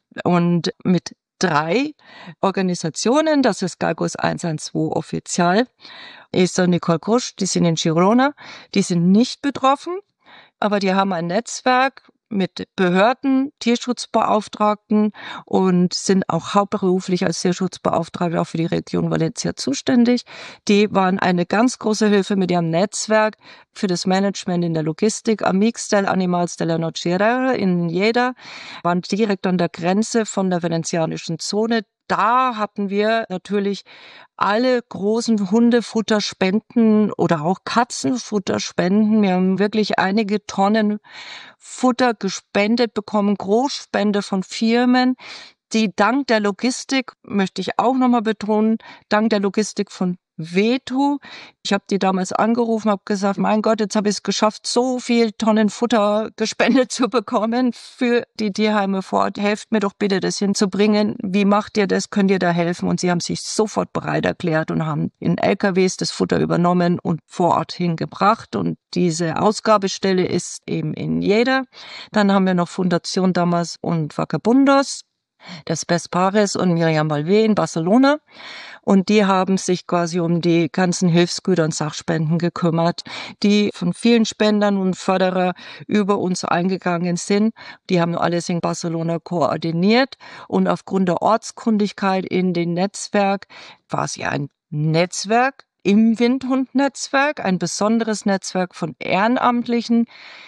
Und mit drei Organisationen, das ist Galgos eins eins zwei offiziell, Esther und Nicole Krusch, die sind in Girona, die sind nicht betroffen, aber die haben ein Netzwerk mit Behörden, Tierschutzbeauftragten und sind auch hauptberuflich als Tierschutzbeauftragte auch für die Region Valencia zuständig. Die waren eine ganz große Hilfe mit ihrem Netzwerk für das Management in der Logistik. Amix del Animals de la Nocheira in Lleida waren direkt an der Grenze von der venezianischen Zone. Da hatten wir natürlich alle großen Hundefutterspenden oder auch Katzenfutterspenden. Wir haben wirklich einige Tonnen Futter gespendet bekommen, Großspende von Firmen, die dank der Logistik, möchte ich auch nochmal betonen, dank der Logistik von Veto. Ich habe die damals angerufen, habe gesagt, mein Gott, jetzt habe ich es geschafft, so viel Tonnen Futter gespendet zu bekommen für die Tierheime vor Ort. Helft mir doch bitte, das hinzubringen. Wie macht ihr das? Könnt ihr da helfen? Und sie haben sich sofort bereit erklärt und haben in L K Ws das Futter übernommen und vor Ort hingebracht. Und diese Ausgabestelle ist eben in Lleida. Dann haben wir noch Fundación Damas und Vagabundos, das Best Pares und Miriam Malvé in Barcelona. Und die haben sich quasi um die ganzen Hilfsgüter und Sachspenden gekümmert, die von vielen Spendern und Förderer über uns eingegangen sind. Die haben alles in Barcelona koordiniert. Und aufgrund der Ortskundigkeit in dem Netzwerk war es ja ein Netzwerk im Windhund-Netzwerk, ein besonderes Netzwerk von Ehrenamtlichen,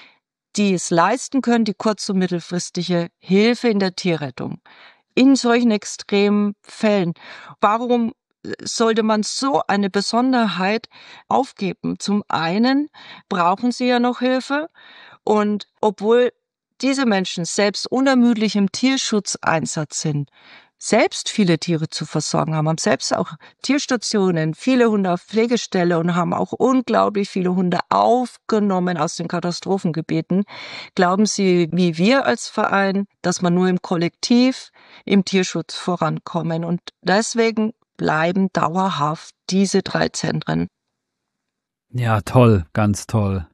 die es leisten können, die kurz- und mittelfristige Hilfe in der Tierrettung. In solchen extremen Fällen. Warum sollte man so eine Besonderheit aufgeben? Zum einen brauchen sie ja noch Hilfe. Und obwohl diese Menschen selbst unermüdlich im Tierschutzeinsatz sind, selbst viele Tiere zu versorgen haben, haben selbst auch Tierstationen, viele Hunde auf Pflegestelle und haben auch unglaublich viele Hunde aufgenommen aus den Katastrophengebieten. Glauben Sie, wie wir als Verein, dass man nur im Kollektiv im Tierschutz vorankommen? Und deswegen bleiben dauerhaft diese drei Zentren. Ja, toll, ganz toll.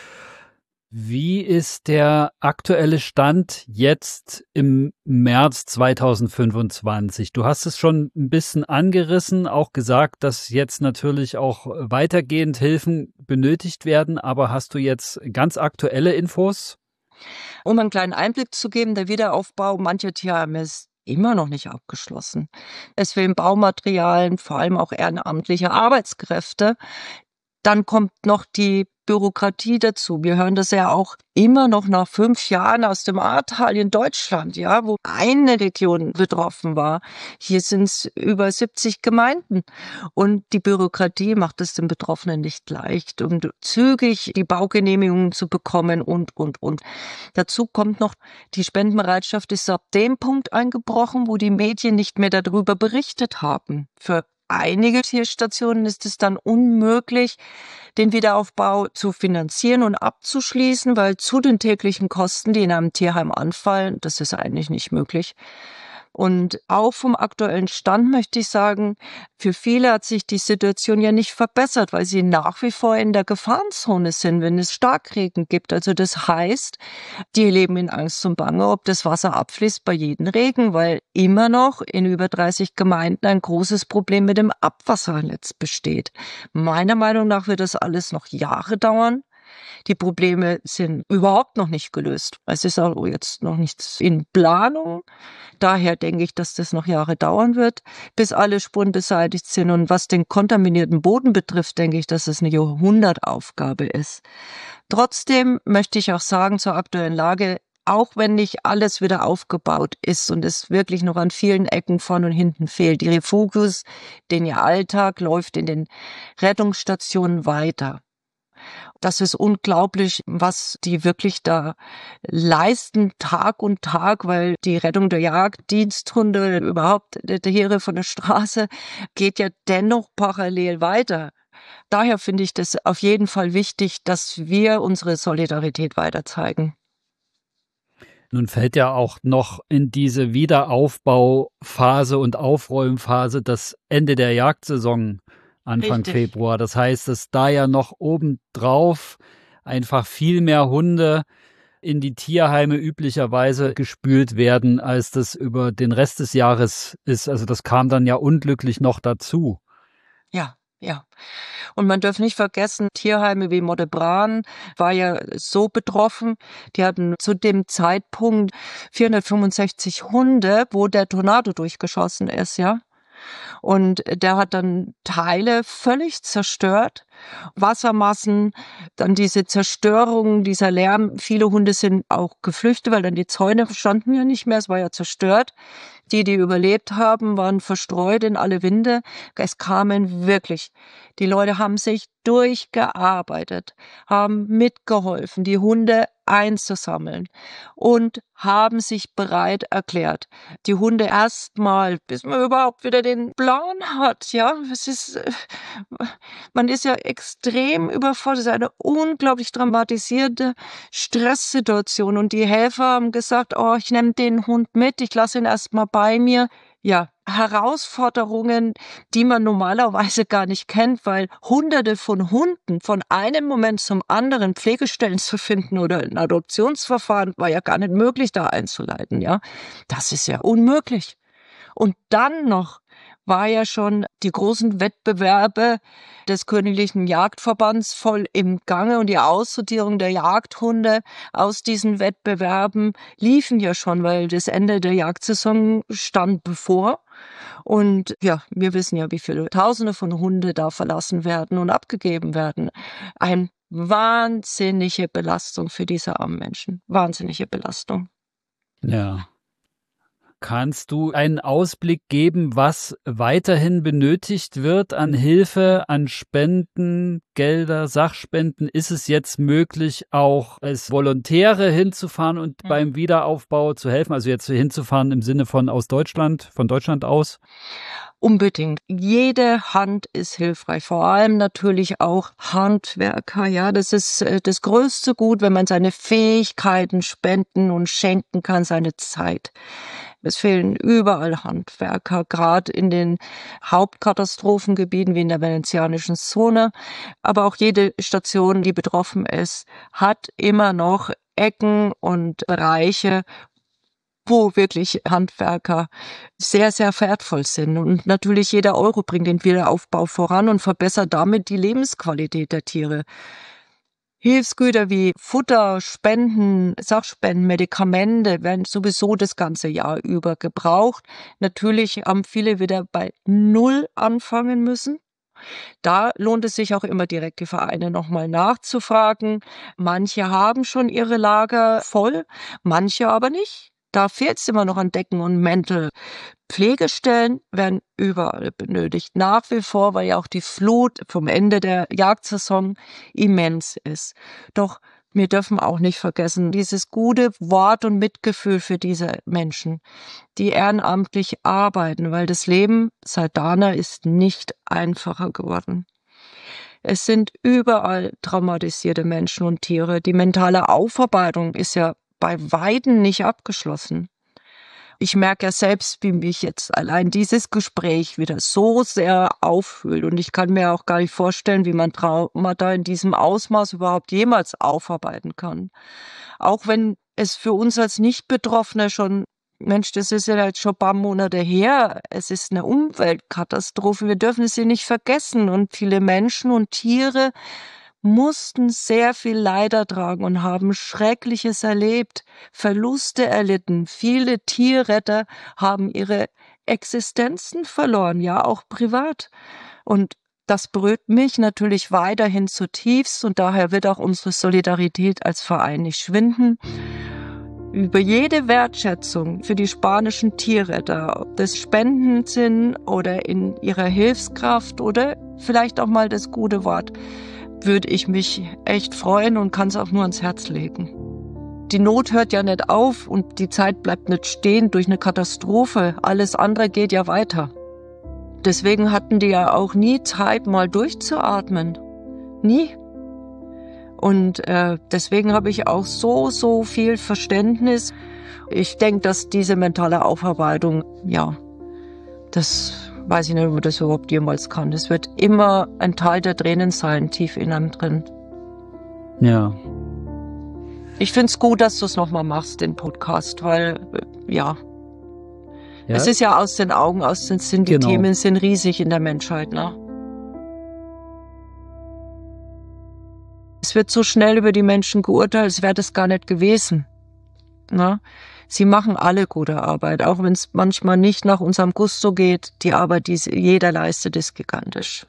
Wie ist der aktuelle Stand jetzt im März zweitausendfünfundzwanzig? Du hast es schon ein bisschen angerissen, auch gesagt, dass jetzt natürlich auch weitergehend Hilfen benötigt werden, aber hast du jetzt ganz aktuelle Infos? Um einen kleinen Einblick zu geben, der Wiederaufbau mancher Tierheime ist immer noch nicht abgeschlossen. Es fehlen Baumaterialien, vor allem auch ehrenamtliche Arbeitskräfte. Dann kommt noch die Bürokratie dazu. Wir hören das ja auch immer noch nach fünf Jahren aus dem Ahrtal in Deutschland, ja, wo eine Region betroffen war. Hier sind es über siebzig Gemeinden. Und die Bürokratie macht es den Betroffenen nicht leicht, um zügig die Baugenehmigungen zu bekommen und, und, und. Dazu kommt noch, die Spendenbereitschaft ist ab dem Punkt eingebrochen, wo die Medien nicht mehr darüber berichtet haben. Für einige Tierstationen ist es dann unmöglich, den Wiederaufbau zu finanzieren und abzuschließen, weil zu den täglichen Kosten, die in einem Tierheim anfallen, das ist eigentlich nicht möglich. Und auch vom aktuellen Stand möchte ich sagen, für viele hat sich die Situation ja nicht verbessert, weil sie nach wie vor in der Gefahrenzone sind, wenn es Starkregen gibt. Also das heißt, die leben in Angst und Bange, ob das Wasser abfließt bei jedem Regen, weil immer noch in über dreißig Gemeinden ein großes Problem mit dem Abwassernetz besteht. Meiner Meinung nach wird das alles noch Jahre dauern. Die Probleme sind überhaupt noch nicht gelöst. Es ist auch jetzt noch nichts in Planung. Daher denke ich, dass das noch Jahre dauern wird, bis alle Spuren beseitigt sind. Und was den kontaminierten Boden betrifft, denke ich, dass es eine Jahrhundertaufgabe ist. Trotzdem möchte ich auch sagen zur aktuellen Lage, auch wenn nicht alles wieder aufgebaut ist und es wirklich noch an vielen Ecken vorn und hinten fehlt, die Refugios, den ihr Alltag läuft in den Rettungsstationen weiter. Das ist unglaublich, was die wirklich da leisten, Tag und Tag, weil die Rettung der Jagddiensthunde, überhaupt der Tiere von der Straße, geht ja dennoch parallel weiter. Daher finde ich das auf jeden Fall wichtig, dass wir unsere Solidarität weiter zeigen. Nun fällt ja auch noch in diese Wiederaufbauphase und Aufräumphase das Ende der Jagdsaison Anfang Richtig. Februar. Das heißt, dass da ja noch obendrauf einfach viel mehr Hunde in die Tierheime üblicherweise gespült werden, als das über den Rest des Jahres ist. Also das kam dann ja unglücklich noch dazu. Ja, ja. Und man darf nicht vergessen, Tierheime wie Mottebran war ja so betroffen. Die hatten zu dem Zeitpunkt vierhundertfünfundsechzig Hunde, wo der Tornado durchgeschossen ist, ja. Und der hat dann Teile völlig zerstört, Wassermassen, dann diese Zerstörung, dieser Lärm. Viele Hunde sind auch geflüchtet, weil dann die Zäune standen ja nicht mehr, es war ja zerstört. Die, die überlebt haben, waren verstreut in alle Winde. Es kamen wirklich, die Leute haben sich durchgearbeitet, haben mitgeholfen, die Hunde einzusammeln und haben sich bereit erklärt, die Hunde erstmal, bis man überhaupt wieder den Plan hat, ja, es ist, man ist ja extrem überfordert, es ist eine unglaublich dramatisierte Stresssituation und die Helfer haben gesagt, oh, ich nehme den Hund mit, ich lasse ihn erstmal bei mir. Ja, Herausforderungen, die man normalerweise gar nicht kennt, weil hunderte von Hunden von einem Moment zum anderen Pflegestellen zu finden oder ein Adoptionsverfahren war ja gar nicht möglich, da einzuleiten, ja. Das ist ja unmöglich. Und dann noch war ja schon die großen Wettbewerbe des Königlichen Jagdverbands voll im Gange und die Aussortierung der Jagdhunde aus diesen Wettbewerben liefen ja schon, weil das Ende der Jagdsaison stand bevor. Und ja, wir wissen ja, wie viele Tausende von Hunde da verlassen werden und abgegeben werden. Eine wahnsinnige Belastung für diese armen Menschen. Wahnsinnige Belastung. Ja. Kannst du einen Ausblick geben, was weiterhin benötigt wird an Hilfe, an Spenden, Gelder, Sachspenden? Ist es jetzt möglich, auch als Volontäre hinzufahren und mhm. beim Wiederaufbau zu helfen? Also jetzt hinzufahren im Sinne von aus Deutschland, von Deutschland aus? Unbedingt. Jede Hand ist hilfreich, vor allem natürlich auch Handwerker. Ja, das ist das größte Gut, wenn man seine Fähigkeiten spenden und schenken kann, seine Zeit. Es fehlen überall Handwerker, gerade in den Hauptkatastrophengebieten wie in der venezianischen Zone. Aber auch jede Station, die betroffen ist, hat immer noch Ecken und Bereiche, wo wirklich Handwerker sehr, sehr wertvoll sind. Und natürlich jeder Euro bringt den Wiederaufbau voran und verbessert damit die Lebensqualität der Tiere. Hilfsgüter wie Futter, Spenden, Sachspenden, Medikamente werden sowieso das ganze Jahr über gebraucht. Natürlich haben viele wieder bei Null anfangen müssen. Da lohnt es sich auch immer direkt, die Vereine nochmal nachzufragen. Manche haben schon ihre Lager voll, manche aber nicht. Da fehlt es immer noch an Decken und Mäntel. Pflegestellen werden überall benötigt. Nach wie vor, weil ja auch die Flut vom Ende der Jagdsaison immens ist. Doch wir dürfen auch nicht vergessen, dieses gute Wort und Mitgefühl für diese Menschen, die ehrenamtlich arbeiten, weil das Leben seit Dana ist nicht einfacher geworden. Es sind überall traumatisierte Menschen und Tiere. Die mentale Aufarbeitung ist ja bei Weitem nicht abgeschlossen. Ich merke ja selbst, wie mich jetzt allein dieses Gespräch wieder so sehr auffühlt. Und ich kann mir auch gar nicht vorstellen, wie man Traumata in diesem Ausmaß überhaupt jemals aufarbeiten kann. Auch wenn es für uns als Nicht-Betroffene schon, Mensch, das ist ja jetzt schon ein paar Monate her. Es ist eine Umweltkatastrophe. Wir dürfen sie nicht vergessen. Und viele Menschen und Tiere mussten sehr viel Leid ertragen und haben Schreckliches erlebt, Verluste erlitten. Viele Tierretter haben ihre Existenzen verloren, ja auch privat. Und das berührt mich natürlich weiterhin zutiefst und daher wird auch unsere Solidarität als Verein nicht schwinden. Über jede Wertschätzung für die spanischen Tierretter, ob das Spenden sind oder in ihrer Hilfskraft oder vielleicht auch mal das gute Wort, würde ich mich echt freuen und kann es auch nur ans Herz legen. Die Not hört ja nicht auf und die Zeit bleibt nicht stehen durch eine Katastrophe. Alles andere geht ja weiter. Deswegen hatten die ja auch nie Zeit, mal durchzuatmen. Nie. Und äh, deswegen habe ich auch so, so viel Verständnis. Ich denke, dass diese mentale Aufarbeitung, ja, das weiß ich nicht, ob man das überhaupt jemals kann. Es wird immer ein Teil der Tränen sein, tief in einem drin. Ja. Ich finde es gut, dass du es nochmal machst, den Podcast, weil, ja, ja, es ist ja aus den Augen, aus den Sinn, die genau. Themen sind riesig in der Menschheit, ne? Es wird so schnell über die Menschen geurteilt, als wäre das gar nicht gewesen. Ne? Sie machen alle gute Arbeit, auch wenn es manchmal nicht nach unserem Gusto geht. Die Arbeit, die jeder leistet, ist gigantisch.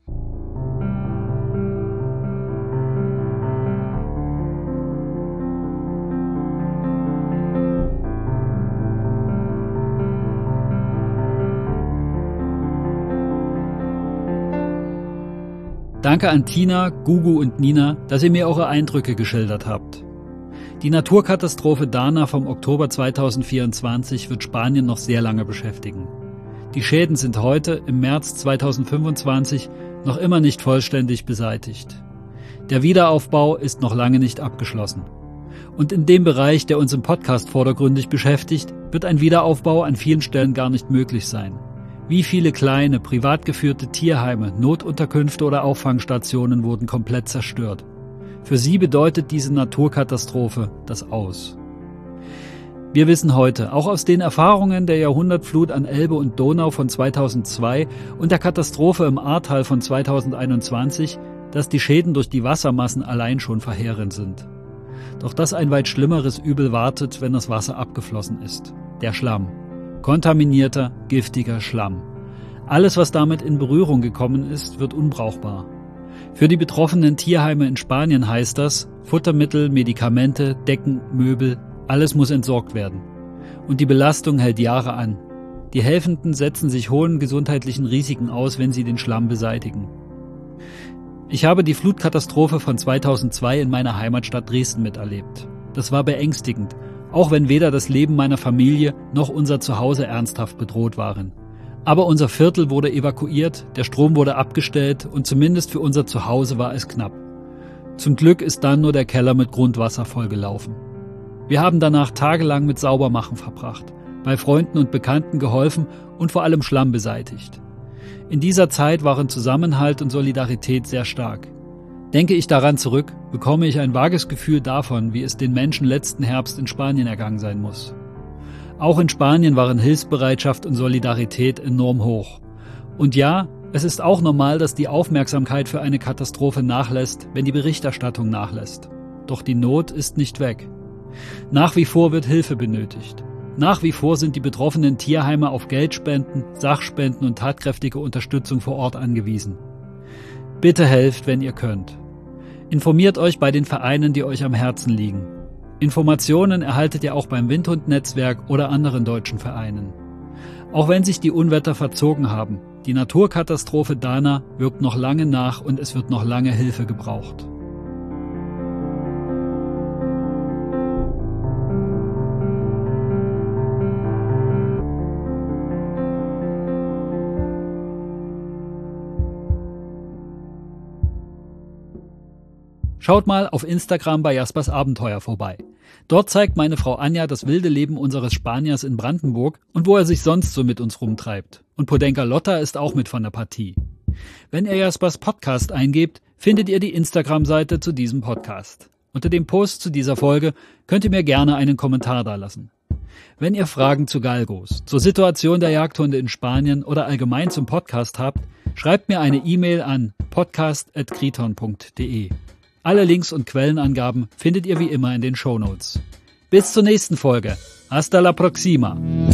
Danke an Tina, Gugu und Nina, dass ihr mir eure Eindrücke geschildert habt. Die Naturkatastrophe Dana vom Oktober zweitausendvierundzwanzig wird Spanien noch sehr lange beschäftigen. Die Schäden sind heute, im März zweitausendfünfundzwanzig, noch immer nicht vollständig beseitigt. Der Wiederaufbau ist noch lange nicht abgeschlossen. Und in dem Bereich, der uns im Podcast vordergründig beschäftigt, wird ein Wiederaufbau an vielen Stellen gar nicht möglich sein. Wie viele kleine, privat geführte Tierheime, Notunterkünfte oder Auffangstationen wurden komplett zerstört. Für sie bedeutet diese Naturkatastrophe das Aus. Wir wissen heute, auch aus den Erfahrungen der Jahrhundertflut an Elbe und Donau von zweitausendzwei und der Katastrophe im Ahrtal von zweitausendeinundzwanzig, dass die Schäden durch die Wassermassen allein schon verheerend sind. Doch dass ein weit schlimmeres Übel wartet, wenn das Wasser abgeflossen ist. Der Schlamm. Kontaminierter, giftiger Schlamm. Alles, was damit in Berührung gekommen ist, wird unbrauchbar. Für die betroffenen Tierheime in Spanien heißt das, Futtermittel, Medikamente, Decken, Möbel, alles muss entsorgt werden. Und die Belastung hält Jahre an. Die Helfenden setzen sich hohen gesundheitlichen Risiken aus, wenn sie den Schlamm beseitigen. Ich habe die Flutkatastrophe von zweitausendzwei in meiner Heimatstadt Dresden miterlebt. Das war beängstigend, auch wenn weder das Leben meiner Familie noch unser Zuhause ernsthaft bedroht waren. Aber unser Viertel wurde evakuiert, der Strom wurde abgestellt und zumindest für unser Zuhause war es knapp. Zum Glück ist dann nur der Keller mit Grundwasser vollgelaufen. Wir haben danach tagelang mit Saubermachen verbracht, bei Freunden und Bekannten geholfen und vor allem Schlamm beseitigt. In dieser Zeit waren Zusammenhalt und Solidarität sehr stark. Denke ich daran zurück, bekomme ich ein vages Gefühl davon, wie es den Menschen letzten Herbst in Spanien ergangen sein muss. Auch in Spanien waren Hilfsbereitschaft und Solidarität enorm hoch. Und ja, es ist auch normal, dass die Aufmerksamkeit für eine Katastrophe nachlässt, wenn die Berichterstattung nachlässt. Doch die Not ist nicht weg. Nach wie vor wird Hilfe benötigt. Nach wie vor sind die betroffenen Tierheime auf Geldspenden, Sachspenden und tatkräftige Unterstützung vor Ort angewiesen. Bitte helft, wenn ihr könnt. Informiert euch bei den Vereinen, die euch am Herzen liegen. Informationen erhaltet ihr auch beim Windhund-Netzwerk oder anderen deutschen Vereinen. Auch wenn sich die Unwetter verzogen haben, die Naturkatastrophe Dana wirkt noch lange nach und es wird noch lange Hilfe gebraucht. Schaut mal auf Instagram bei Jaspers Abenteuer vorbei. Dort zeigt meine Frau Anja das wilde Leben unseres Spaniers in Brandenburg und wo er sich sonst so mit uns rumtreibt. Und Podenka Lotta ist auch mit von der Partie. Wenn ihr Jaspers Podcast eingebt, findet ihr die Instagram-Seite zu diesem Podcast. Unter dem Post zu dieser Folge könnt ihr mir gerne einen Kommentar dalassen. Wenn ihr Fragen zu Galgos, zur Situation der Jagdhunde in Spanien oder allgemein zum Podcast habt, schreibt mir eine E-Mail an podcast at kriton punkt de. Alle Links und Quellenangaben findet ihr wie immer in den Shownotes. Bis zur nächsten Folge. Hasta la próxima!